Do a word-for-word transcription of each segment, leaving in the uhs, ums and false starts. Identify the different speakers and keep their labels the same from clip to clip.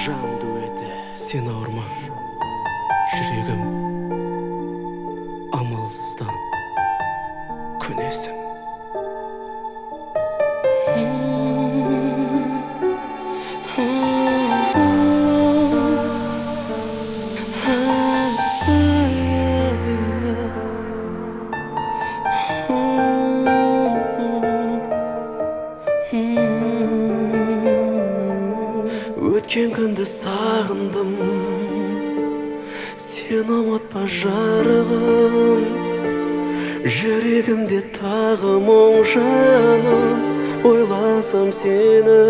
Speaker 1: жан дуэті. Сен ауырма, жүрегім амалсыздан көнесің. Өткен күнді сағындым, сен ұмытпа жарығым. Жүрегімде тағы мұң жаным, ойласам сені.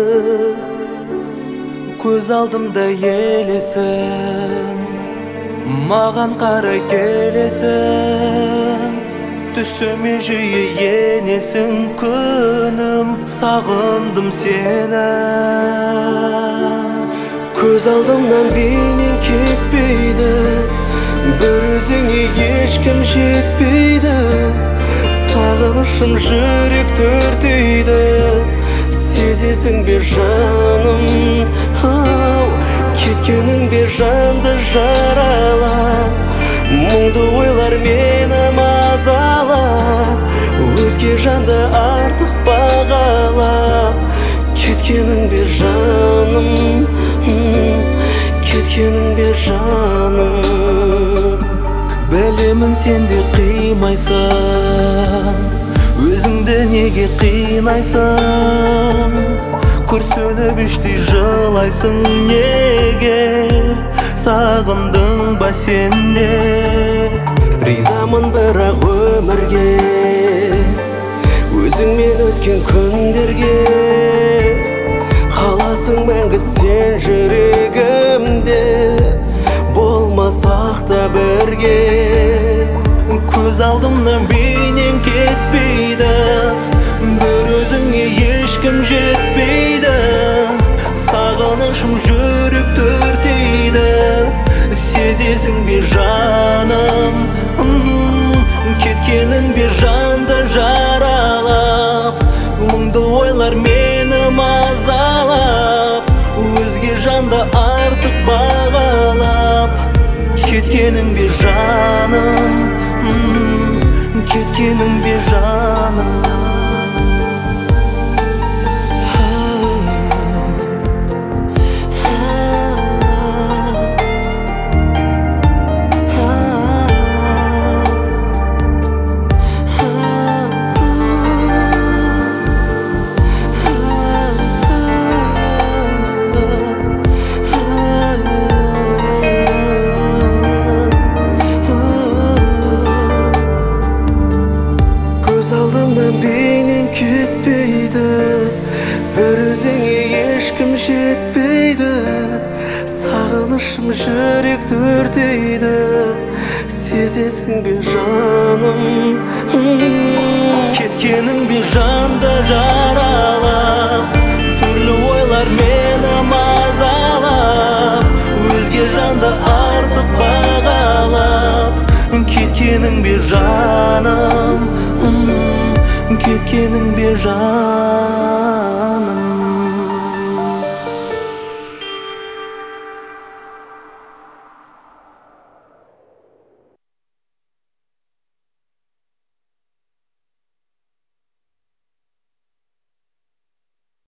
Speaker 1: Көз алдымда елесің, маған қарай келесің. Түсіме жиі енесің күнім, сағындым сені. Көз алдымнан бейнең кетпейді, бір өзіңе ешкім жетпейді. Сағынышым жүрек төртейді, сезесің бе жаным? Ау, кеткенің бе жанды жаралап, мұңды ойлар мені мазалап, өзге жанды артық бағалап. Кеткенің бе жаным, кеткенің бе жаным? Білемін сен де қимайсың, өзіңді неге қинайсың? Күрсініп іштей жылайсың неге? Сағындың ба сен де? Ризамын бірақ өмірге, өзіңмен өткен күндерге. Қаласың мәңгі сен жүрегімде, болмасақ та бірге. Көз алдымнан бейнең кетпейді, бір өзіңе ешкім жетпейді. Сағынышым жүрек төртейді, сезесің бе жаным? Кеткенің бе жанды жаралап, мұңды ойлар мені мазалап, өзге жанды артық бағалап. Кеткенің бе жаным, кеткенің бе жаным? Алдымнан бейнең кетпейді, бір өзіңе ешкім жетпейді. Сағынышым жүрек төртейді, сезесің бе жаным? Кеткенің бе жанды жаралап, түрлі ойлар мені мазалап, өзге жанды артық бағалап. Кеткенің бе жаным, кеткенің бе жаным?